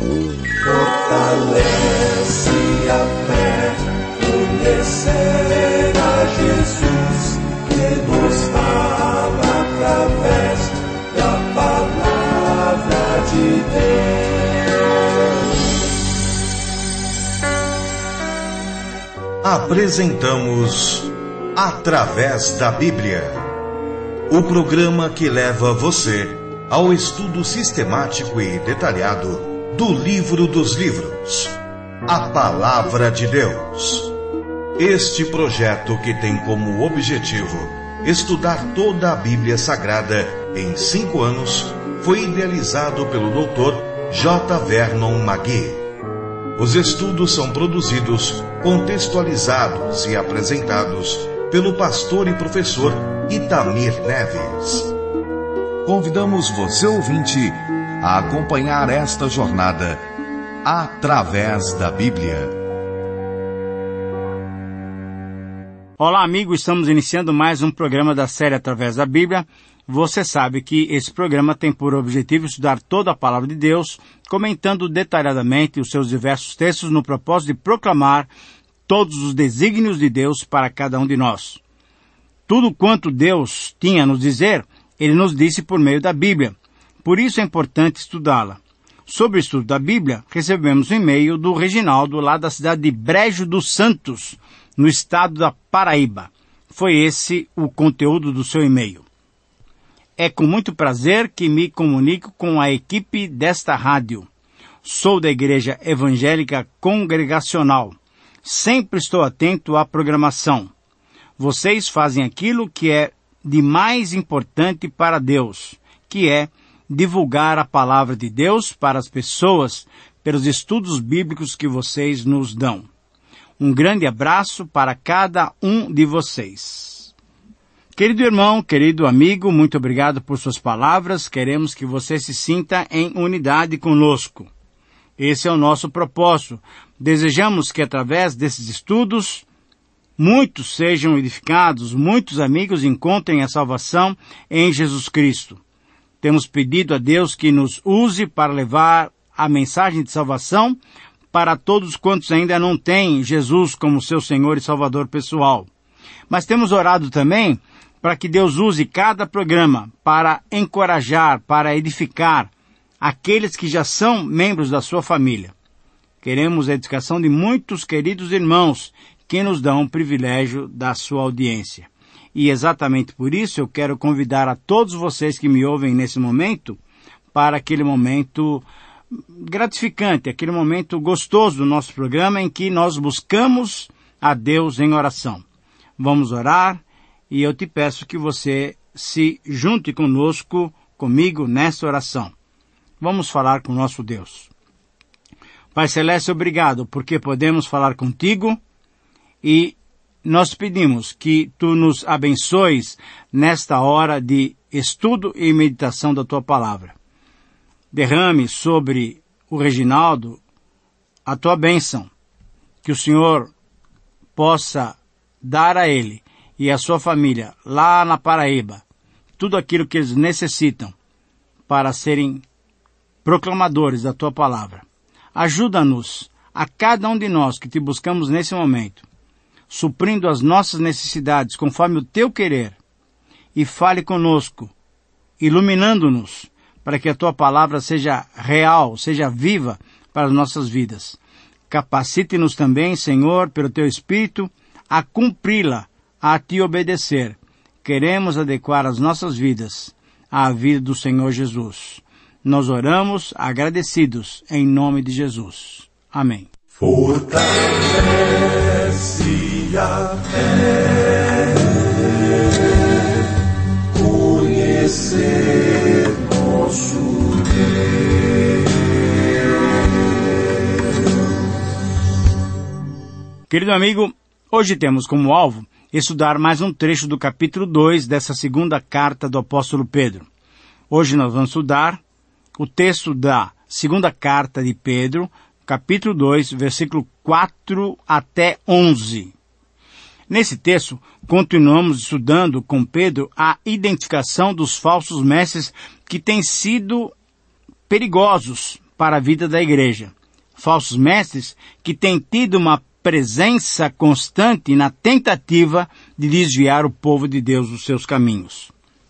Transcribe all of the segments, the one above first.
Fortalece a fé, conhecer a Jesus, que nos fala através da palavra de Deus. Apresentamos Através da Bíblia, o programa que leva você ao estudo sistemático e detalhado do livro dos livros, a Palavra de Deus. Este projeto, que tem como objetivo estudar toda a Bíblia Sagrada em 5 anos, foi idealizado pelo Dr. J. Vernon McGee. Os estudos são produzidos, contextualizados e apresentados pelo pastor e professor Itamir Neves. Convidamos você, ouvinte, a acompanhar esta jornada através da Bíblia. Olá, amigo, estamos iniciando mais um programa da série Através da Bíblia. Você sabe que esse programa tem por objetivo estudar toda a Palavra de Deus, comentando detalhadamente os seus diversos textos no propósito de proclamar todos os desígnios de Deus para cada um de nós. Tudo quanto Deus tinha a nos dizer, Ele nos disse por meio da Bíblia. Por isso é importante estudá-la. Sobre o estudo da Bíblia, recebemos um e-mail do Reginaldo, lá da cidade de Brejo dos Santos, no estado da Paraíba. Foi esse o conteúdo do seu e-mail. É com muito prazer que me comunico com a equipe desta rádio. Sou da Igreja Evangélica Congregacional. Sempre estou atento à programação. Vocês fazem aquilo que é de mais importante para Deus, que é divulgar a palavra de Deus para as pessoas pelos estudos bíblicos que vocês nos dão. Um grande abraço para cada um de vocês. Querido irmão, querido amigo, muito obrigado por suas palavras. Queremos que você se sinta em unidade conosco. Esse é o nosso propósito. Desejamos que através desses estudos, muitos sejam edificados, muitos amigos encontrem a salvação em Jesus Cristo. Temos pedido a Deus que nos use para levar a mensagem de salvação para todos quantos ainda não têm Jesus como seu Senhor e Salvador pessoal. Mas temos orado também para que Deus use cada programa para encorajar, para edificar aqueles que já são membros da sua família. Queremos a edificação de muitos queridos irmãos que nos dão o privilégio da sua audiência. E exatamente por isso eu quero convidar a todos vocês que me ouvem nesse momento para aquele momento gratificante, aquele momento gostoso do nosso programa em que nós buscamos a Deus em oração. Vamos orar e eu te peço que você se junte comigo nessa oração. Vamos falar com o nosso Deus. Pai Celeste, obrigado porque podemos falar contigo e nós pedimos que tu nos abençoes nesta hora de estudo e meditação da tua palavra. Derrame sobre o Reginaldo a tua bênção, que o Senhor possa dar a ele e a sua família lá na Paraíba tudo aquilo que eles necessitam para serem proclamadores da tua palavra. Ajuda-nos, a cada um de nós que te buscamos nesse momento, suprindo as nossas necessidades conforme o teu querer, e fale conosco, iluminando-nos, para que a tua palavra seja real, seja viva para as nossas vidas. Capacite-nos também, Senhor, pelo teu Espírito, a cumpri-la, a te obedecer. Queremos adequar as nossas vidas à vida do Senhor Jesus. Nós oramos agradecidos em nome de Jesus. Amém. Fortalece a fé, conhecer nosso Deus. Querido amigo, hoje temos como alvo estudar mais um trecho do capítulo 2 dessa segunda carta do apóstolo Pedro. Hoje nós vamos estudar o texto da segunda carta de Pedro, capítulo 2, versículo 4 até 11. Nesse texto, continuamos estudando com Pedro a identificação dos falsos mestres que têm sido perigosos para a vida da igreja. Falsos mestres que têm tido uma presença constante na tentativa de desviar o povo de Deus dos seus caminhos.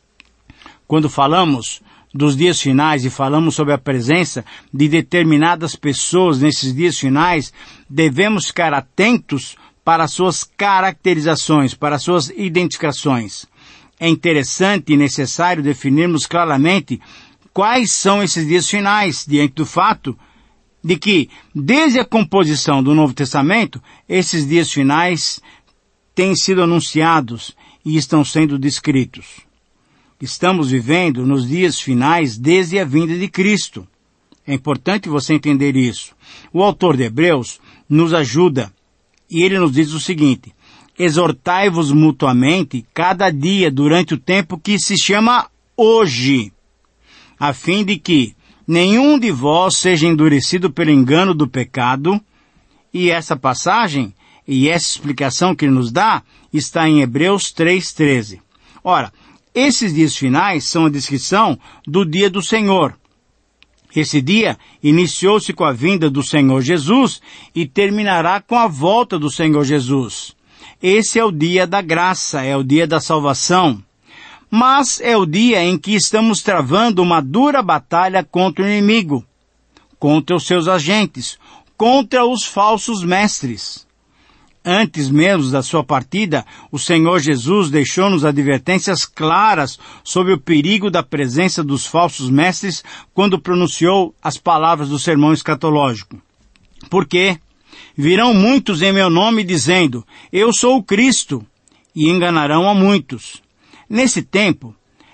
Quando falamos dos dias finais e falamos sobre a presença de determinadas pessoas nesses dias finais, devemos ficar atentos para suas caracterizações, para suas identificações. É interessante e necessário definirmos claramente quais são esses dias finais, diante do fato de que, desde a composição do Novo Testamento, esses dias finais têm sido anunciados e estão sendo descritos. Estamos vivendo nos dias finais desde a vinda de Cristo. É importante você entender isso. O autor de Hebreus nos ajuda e ele nos diz o seguinte: exortai-vos mutuamente cada dia durante o tempo que se chama hoje, a fim de que nenhum de vós seja endurecido pelo engano do pecado. E essa passagem e essa explicação que ele nos dá está em Hebreus 3:13. Ora, esses dias finais são a descrição do dia do Senhor. Esse dia iniciou-se com a vinda do Senhor Jesus e terminará com a volta do Senhor Jesus. Esse é o dia da graça, é o dia da salvação. Mas é o dia em que estamos travando uma dura batalha contra o inimigo, contra os seus agentes, contra os falsos mestres. Antes mesmo da sua partida, o Senhor Jesus deixou-nos advertências claras sobre o perigo da presença dos falsos mestres quando pronunciou as palavras do sermão escatológico. Porque virão muitos em meu nome dizendo, eu sou o Cristo, e enganarão a muitos. Nesse tempo,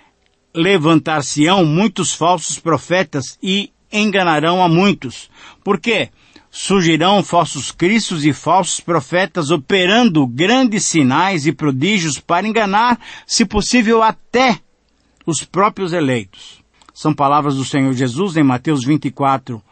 levantar-se-ão muitos falsos profetas e enganarão a muitos. Por quê? Surgirão falsos cristos e falsos profetas operando grandes sinais e prodígios para enganar, se possível, até os próprios eleitos. São palavras do Senhor Jesus em Mateus 24,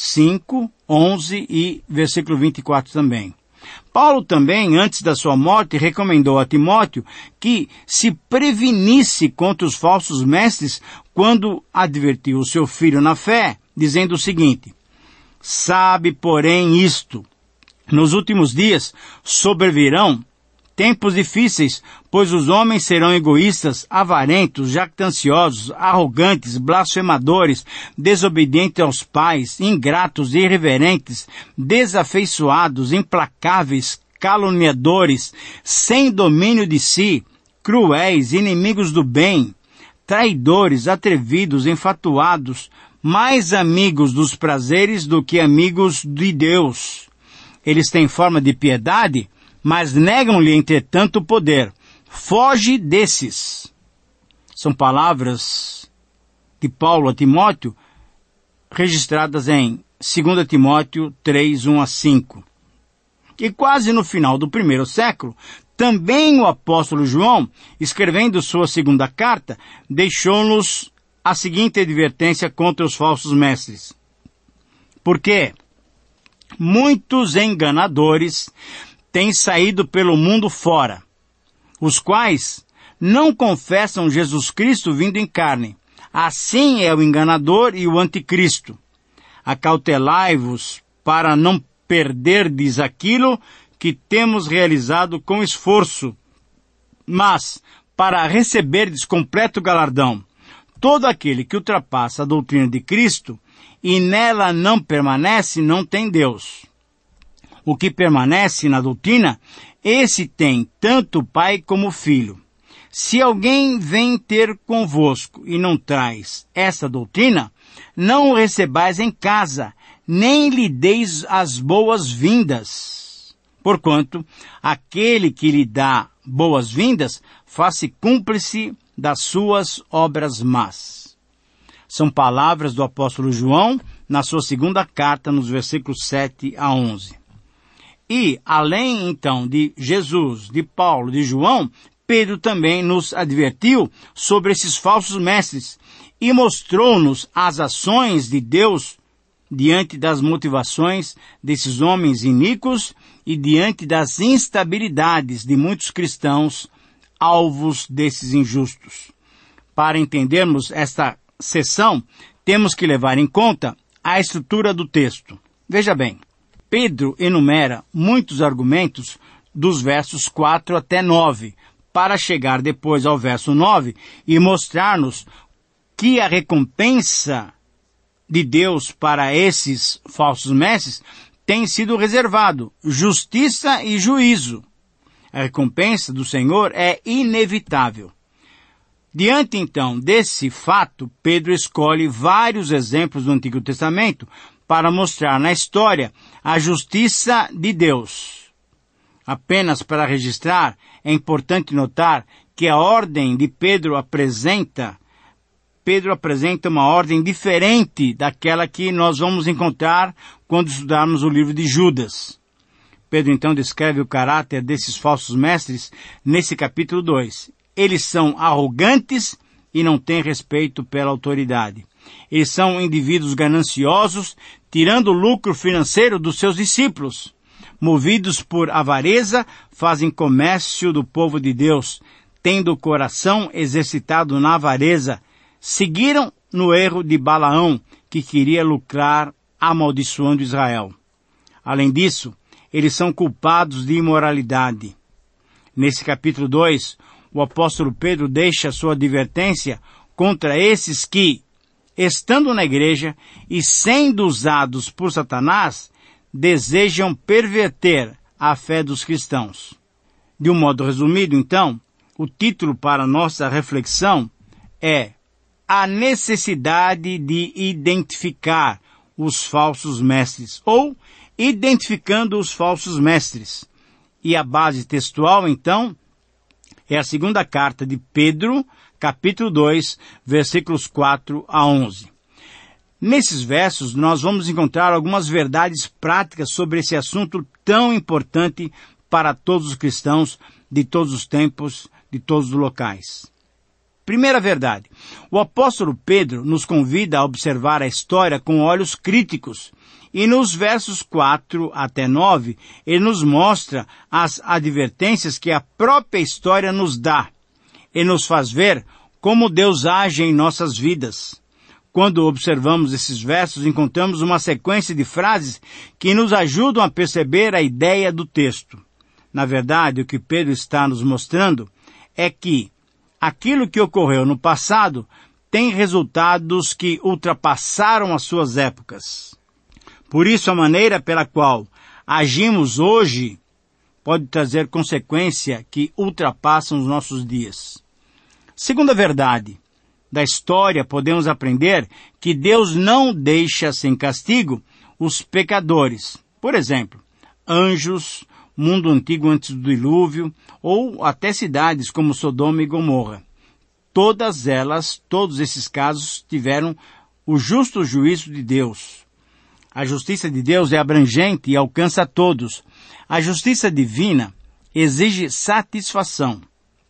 5, 11 e versículo 24 também. Paulo também, antes da sua morte, recomendou a Timóteo que se prevenisse contra os falsos mestres quando advertiu o seu filho na fé, dizendo o seguinte: sabe, porém, isto, nos últimos dias sobrevirão tempos difíceis, pois os homens serão egoístas, avarentos, jactanciosos, arrogantes, blasfemadores, desobedientes aos pais, ingratos, irreverentes, desafeiçoados, implacáveis, caluniadores, sem domínio de si, cruéis, inimigos do bem, traidores, atrevidos, enfatuados, mais amigos dos prazeres do que amigos de Deus. Eles têm forma de piedade, mas negam-lhe, entretanto, o poder. Foge desses. São palavras de Paulo a Timóteo, registradas em 2 Timóteo 3, 1 a 5. E quase no final do primeiro século, também o apóstolo João, escrevendo sua segunda carta, deixou-nos a seguinte advertência contra os falsos mestres. Porque muitos enganadores têm saído pelo mundo fora, os quais não confessam Jesus Cristo vindo em carne. Assim é o enganador e o anticristo. Acautelai-vos para não perderdes aquilo que temos realizado com esforço, mas para receberdes completo galardão. Todo aquele que ultrapassa a doutrina de Cristo e nela não permanece, não tem Deus. O que permanece na doutrina, esse tem tanto o Pai como o Filho. Se alguém vem ter convosco e não traz essa doutrina, não o recebais em casa, nem lhe deis as boas-vindas. Porquanto, aquele que lhe dá boas-vindas, faz-se cúmplice das suas obras más. São palavras do apóstolo João, na sua segunda carta, nos versículos 7 a 11. E, além, então, de Jesus, de Paulo, de João, Pedro também nos advertiu sobre esses falsos mestres e mostrou-nos as ações de Deus diante das motivações desses homens iníquos e diante das instabilidades de muitos cristãos alvos desses injustos. Para entendermos esta seção, temos que levar em conta a estrutura do texto. Veja bem, Pedro enumera muitos argumentos dos versos 4 até 9, para chegar depois ao verso 9 e mostrar-nos que a recompensa de Deus para esses falsos mestres tem sido reservado, justiça e juízo. A recompensa do Senhor é inevitável. Diante, então, desse fato, Pedro escolhe vários exemplos do Antigo Testamento para mostrar na história a justiça de Deus. Apenas para registrar, é importante notar que a ordem de Pedro apresenta uma ordem diferente daquela que nós vamos encontrar quando estudarmos o livro de Judas. Pedro então descreve o caráter desses falsos mestres nesse capítulo 2. Eles são arrogantes e não têm respeito pela autoridade. Eles são indivíduos gananciosos, tirando lucro financeiro dos seus discípulos. Movidos por avareza, fazem comércio do povo de Deus, tendo o coração exercitado na avareza. Seguiram no erro de Balaão, que queria lucrar amaldiçoando Israel. Além disso, eles são culpados de imoralidade. Nesse capítulo 2, o apóstolo Pedro deixa sua advertência contra esses que, estando na igreja e sendo usados por Satanás, desejam perverter a fé dos cristãos. De um modo resumido, então, o título para nossa reflexão é a necessidade de identificar os falsos mestres, ou identificando os falsos mestres. E a base textual, então, é a segunda carta de Pedro, capítulo 2, versículos 4 a 11. Nesses versos, nós vamos encontrar algumas verdades práticas sobre esse assunto tão importante para todos os cristãos de todos os tempos, de todos os locais. Primeira verdade, o apóstolo Pedro nos convida a observar a história com olhos críticos, e nos versos 4 até 9, ele nos mostra as advertências que a própria história nos dá. Ele nos faz ver como Deus age em nossas vidas. Quando observamos esses versos, encontramos uma sequência de frases que nos ajudam a perceber a ideia do texto. Na verdade, o que Pedro está nos mostrando é que aquilo que ocorreu no passado tem resultados que ultrapassaram as suas épocas. Por isso, a maneira pela qual agimos hoje pode trazer consequências que ultrapassam os nossos dias. Segunda verdade da história, podemos aprender que Deus não deixa sem castigo os pecadores. Por exemplo, anjos, mundo antigo antes do dilúvio, ou até cidades como Sodoma e Gomorra. Todos esses casos tiveram o justo juízo de Deus. A justiça de Deus é abrangente e alcança a todos. A justiça divina exige satisfação.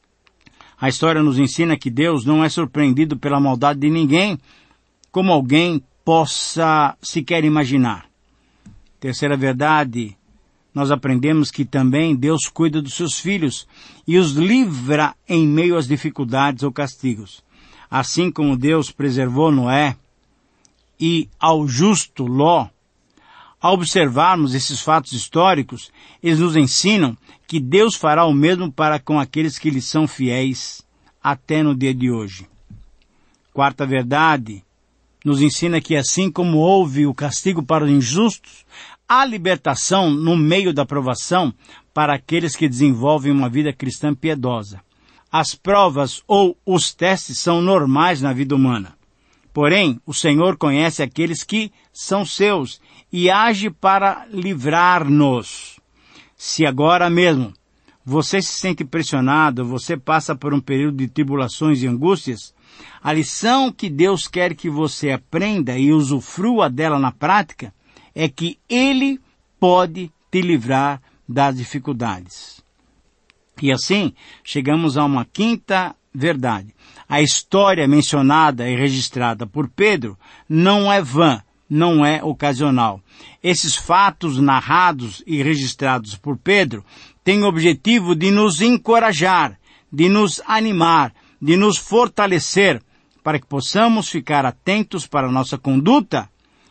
A história nos ensina que Deus não é surpreendido pela maldade de ninguém, como alguém possa sequer imaginar. Terceira verdade, nós aprendemos que também Deus cuida dos seus filhos e os livra em meio às dificuldades ou castigos. Assim como Deus preservou Noé e ao justo Ló, ao observarmos esses fatos históricos, eles nos ensinam que Deus fará o mesmo para com aqueles que lhe são fiéis até no dia de hoje. Quarta verdade, nos ensina que assim como houve o castigo para os injustos, há libertação no meio da provação para aqueles que desenvolvem uma vida cristã piedosa. As provas ou os testes são normais na vida humana. Porém, o Senhor conhece aqueles que são seus e age para livrar-nos. Se agora mesmo você se sente pressionado, você passa por um período de tribulações e angústias, a lição que Deus quer que você aprenda e usufrua dela na prática é que Ele pode te livrar das dificuldades. E assim, chegamos a uma quinta verdade. A história mencionada e registrada por Pedro não é vã, não é ocasional. Esses fatos narrados e registrados por Pedro têm o objetivo de nos encorajar, de nos animar, de nos fortalecer, para que possamos ficar atentos para a nossa conduta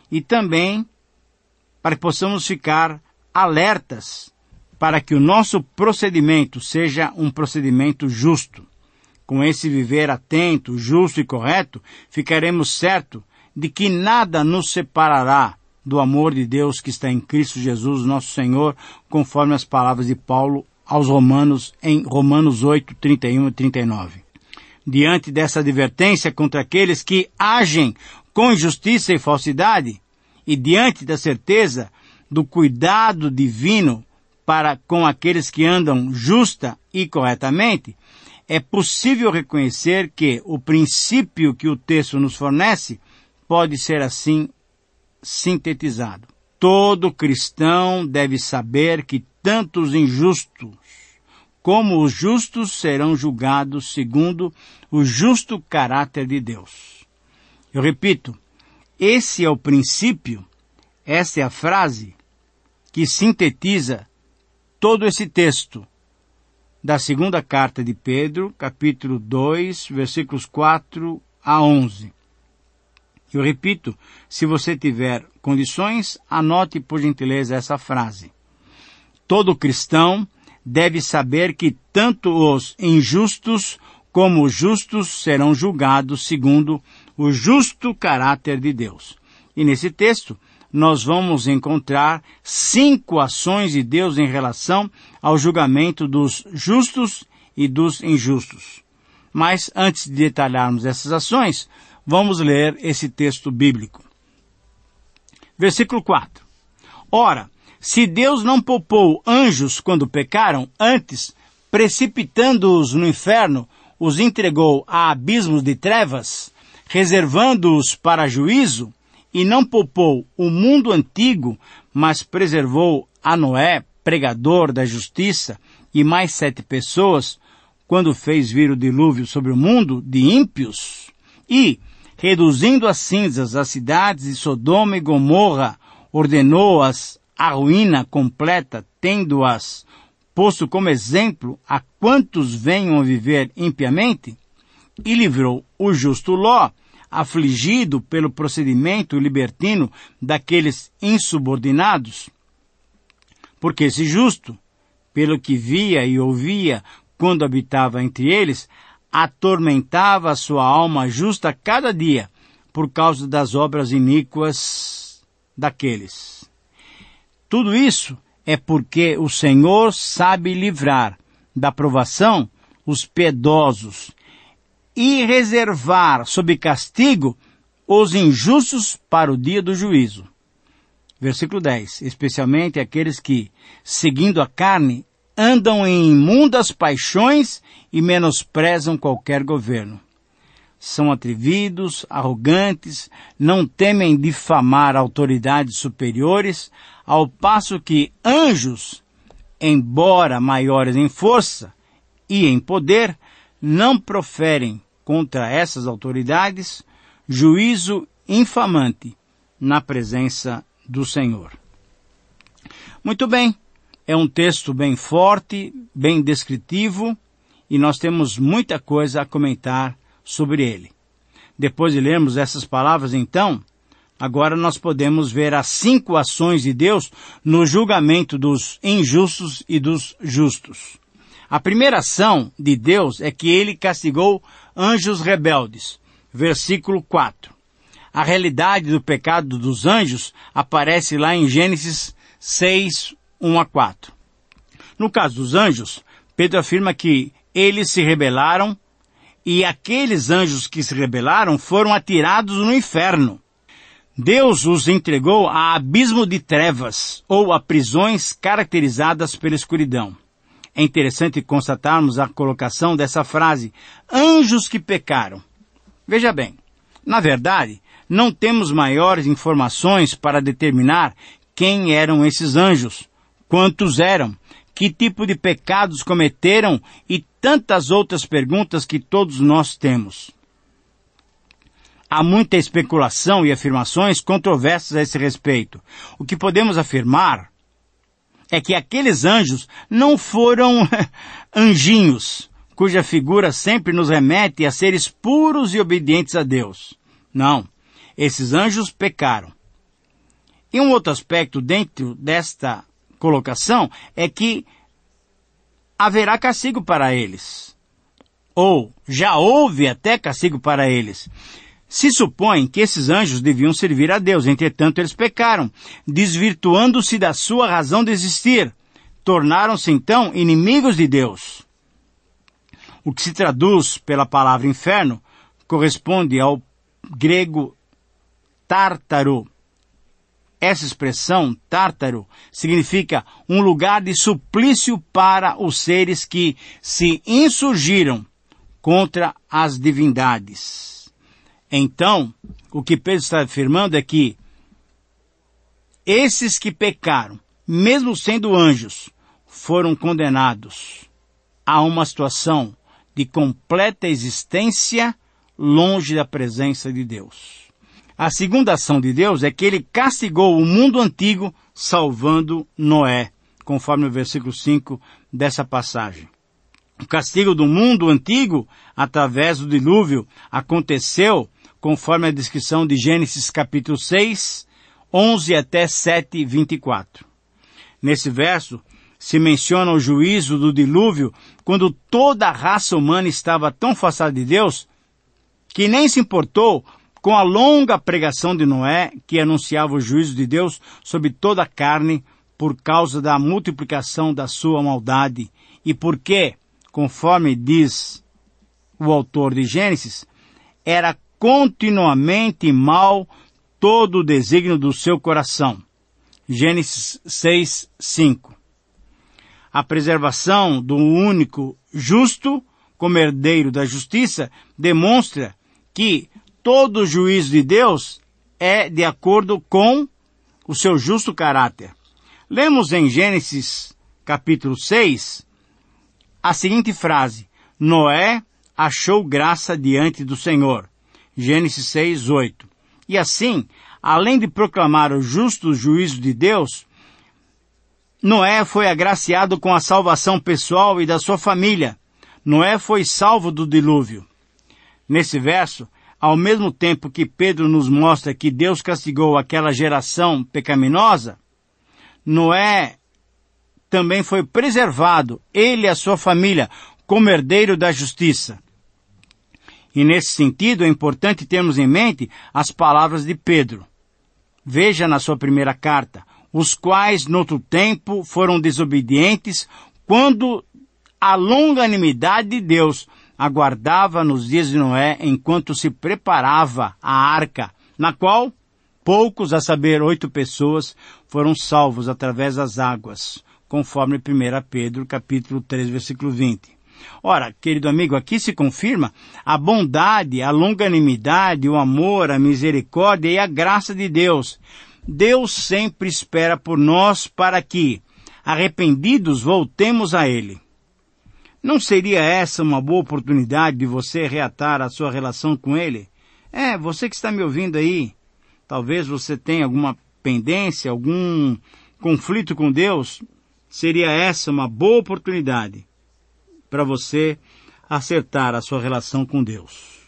e também para que possamos ficar alertas para que o nosso procedimento seja um procedimento justo. Com esse viver atento, justo e correto, ficaremos certos de que nada nos separará do amor de Deus que está em Cristo Jesus, nosso Senhor, conforme as palavras de Paulo aos Romanos, em Romanos 8, 31 e 39. Diante dessa advertência contra aqueles que agem com injustiça e falsidade, e diante da certeza do cuidado divino para com aqueles que andam justa e corretamente, é possível reconhecer que o princípio que o texto nos fornece pode ser assim sintetizado. Todo cristão deve saber que tanto os injustos como os justos serão julgados segundo o justo caráter de Deus. Eu repito, esse é o princípio, essa é a frase que sintetiza todo esse texto da segunda carta de Pedro, capítulo 2, versículos 4 a 11. Eu repito, se você tiver condições, anote por gentileza essa frase. Todo cristão deve saber que tanto os injustos como os justos serão julgados segundo o justo caráter de Deus. E nesse texto, nós vamos encontrar 5 ações de Deus em relação ao julgamento dos justos e dos injustos. Mas, antes de detalharmos essas ações, vamos ler esse texto bíblico. Versículo 4. Ora, se Deus não poupou anjos quando pecaram, antes, precipitando-os no inferno, os entregou a abismos de trevas, reservando-os para juízo, e não poupou o mundo antigo, mas preservou a Noé, pregador da justiça, e mais 7 pessoas, quando fez vir o dilúvio sobre o mundo de ímpios, e, reduzindo a cinzas as cidades de Sodoma e Gomorra, ordenou-as à ruína completa, tendo-as posto como exemplo a quantos venham a viver impiamente, e livrou o justo Ló, afligido pelo procedimento libertino daqueles insubordinados, porque esse justo, pelo que via e ouvia quando habitava entre eles, atormentava a sua alma justa cada dia, por causa das obras iníquas daqueles. Tudo isso é porque o Senhor sabe livrar da provação os piedosos e reservar sob castigo os injustos para o dia do juízo. Versículo 10. Especialmente aqueles que, seguindo a carne, andam em imundas paixões e menosprezam qualquer governo. São atrevidos, arrogantes, não temem difamar autoridades superiores, ao passo que anjos, embora maiores em força e em poder, não proferem contra essas autoridades juízo infamante na presença do Senhor. Muito bem, é um texto bem forte, bem descritivo, e nós temos muita coisa a comentar sobre ele. Depois de lermos essas palavras, então, agora nós podemos ver as 5 ações de Deus no julgamento dos injustos e dos justos. A primeira ação de Deus é que ele castigou anjos rebeldes. Versículo 4. A realidade do pecado dos anjos aparece lá em Gênesis 6, 1 a 4. No caso dos anjos, Pedro afirma que eles se rebelaram e aqueles anjos que se rebelaram foram atirados no inferno. Deus os entregou a abismo de trevas ou a prisões caracterizadas pela escuridão. É interessante constatarmos a colocação dessa frase, anjos que pecaram. Veja bem, na verdade, não temos maiores informações para determinar quem eram esses anjos, quantos eram, que tipo de pecados cometeram e tantas outras perguntas que todos nós temos. Há muita especulação e afirmações controversas a esse respeito. O que podemos afirmar é que aqueles anjos não foram anjinhos, cuja figura sempre nos remete a seres puros e obedientes a Deus. Não, esses anjos pecaram. E um outro aspecto dentro desta colocação é que haverá castigo para eles. Ou já houve até castigo para eles. Se supõe que esses anjos deviam servir a Deus, entretanto eles pecaram, desvirtuando-se da sua razão de existir. Tornaram-se então inimigos de Deus. O que se traduz pela palavra inferno corresponde ao grego tártaro. Essa expressão, tártaro, significa um lugar de suplício para os seres que se insurgiram contra as divindades. Então, o que Pedro está afirmando é que esses que pecaram, mesmo sendo anjos, foram condenados a uma situação de completa existência longe da presença de Deus. A segunda ação de Deus é que ele castigou o mundo antigo, salvando Noé, conforme o versículo 5 dessa passagem. O castigo do mundo antigo, através do dilúvio, aconteceu conforme a descrição de Gênesis capítulo 6, 11 até 7, 24. Nesse verso, se menciona o juízo do dilúvio quando toda a raça humana estava tão afastada de Deus que nem se importou com a longa pregação de Noé que anunciava o juízo de Deus sobre toda a carne por causa da multiplicação da sua maldade e porque, conforme diz o autor de Gênesis, era continuamente mal todo o desígnio do seu coração. Gênesis 6, 5. A preservação do único justo, como herdeiro da justiça, demonstra que todo o juízo de Deus é de acordo com o seu justo caráter. Lemos em Gênesis capítulo 6 a seguinte frase: Noé achou graça diante do Senhor. Gênesis 6, 8. E assim, além de proclamar o justo juízo de Deus, Noé foi agraciado com a salvação pessoal e da sua família. Noé foi salvo do dilúvio. Nesse verso, ao mesmo tempo que Pedro nos mostra que Deus castigou aquela geração pecaminosa, Noé também foi preservado, ele e a sua família, como herdeiro da justiça. E nesse sentido é importante termos em mente as palavras de Pedro. Veja na sua primeira carta, os quais noutro tempo foram desobedientes, quando a longanimidade de Deus aguardava nos dias de Noé, enquanto se preparava a arca, na qual poucos, a saber, 8 pessoas, foram salvos através das águas, conforme 1 Pedro, capítulo 3, versículo 20. Ora, querido amigo, aqui se confirma a bondade, a longanimidade, o amor, a misericórdia e a graça de Deus. Deus sempre espera por nós para que, arrependidos, voltemos a Ele. Não seria essa uma boa oportunidade de você reatar a sua relação com Ele? Você que está me ouvindo aí, talvez você tenha alguma pendência, algum conflito com Deus, seria essa uma boa oportunidade para você acertar a sua relação com Deus.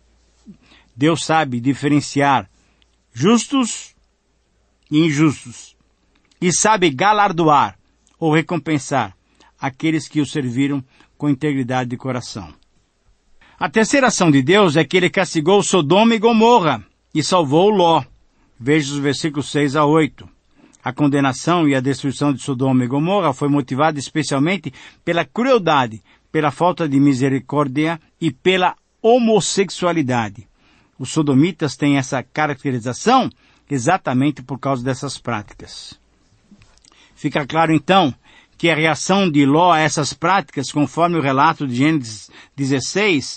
Deus sabe diferenciar justos e injustos e sabe galardoar ou recompensar aqueles que o serviram com integridade de coração. A terceira ação de Deus é que ele castigou Sodoma e Gomorra e salvou Ló. Veja os versículos 6 a 8. A condenação e a destruição de Sodoma e Gomorra foi motivada especialmente pela crueldade, pela falta de misericórdia e pela homossexualidade. Os sodomitas têm essa caracterização exatamente por causa dessas práticas. Fica claro então que a reação de Ló a essas práticas, conforme o relato de Gênesis 16,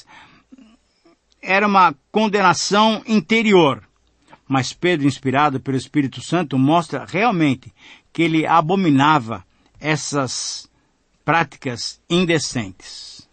era uma condenação interior. Mas Pedro, inspirado pelo Espírito Santo, mostra realmente que ele abominava essas práticas indecentes.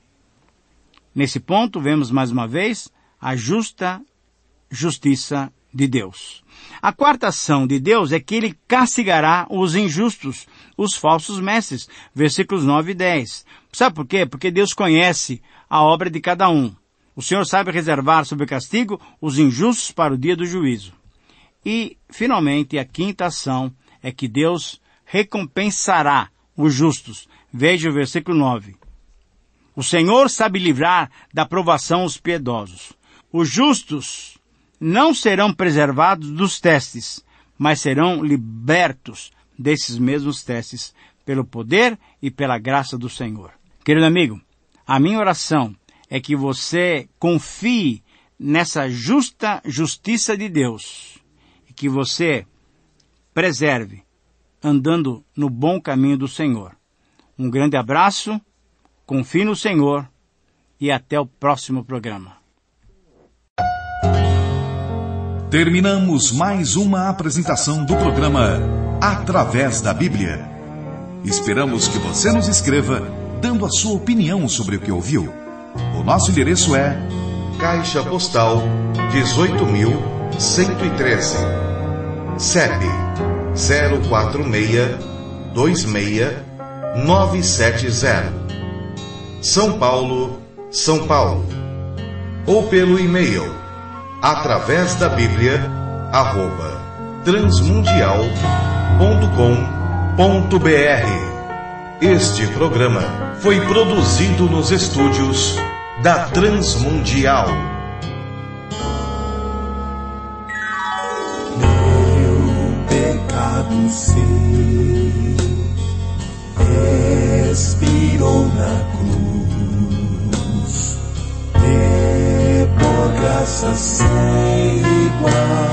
Nesse ponto, vemos mais uma vez a justa justiça de Deus. A quarta ação de Deus é que ele castigará os injustos, os falsos mestres, versículos 9 e 10. Sabe por quê? Porque Deus conhece a obra de cada um. O Senhor sabe reservar sob castigo os injustos para o dia do juízo. E, finalmente, a quinta ação é que Deus recompensará os justos. Veja o versículo 9. O Senhor sabe livrar da provação os piedosos. Os justos não serão preservados dos testes, mas serão libertos desses mesmos testes pelo poder e pela graça do Senhor. Querido amigo, a minha oração é que você confie nessa justiça de Deus e que você preserve andando no bom caminho do Senhor. Um grande abraço, confie no Senhor e até o próximo programa. Terminamos mais uma apresentação do programa Através da Bíblia. Esperamos que você nos escreva dando a sua opinião sobre o que ouviu. O nosso endereço é Caixa Postal 18.113, CEP 046269770, São Paulo, São Paulo. Ou pelo e-mail através da Bíblia @transmundial.com.br. Este programa foi produzido nos estúdios da Transmundial. Meu pecado sei, expirou na cruz, e por graça sem igual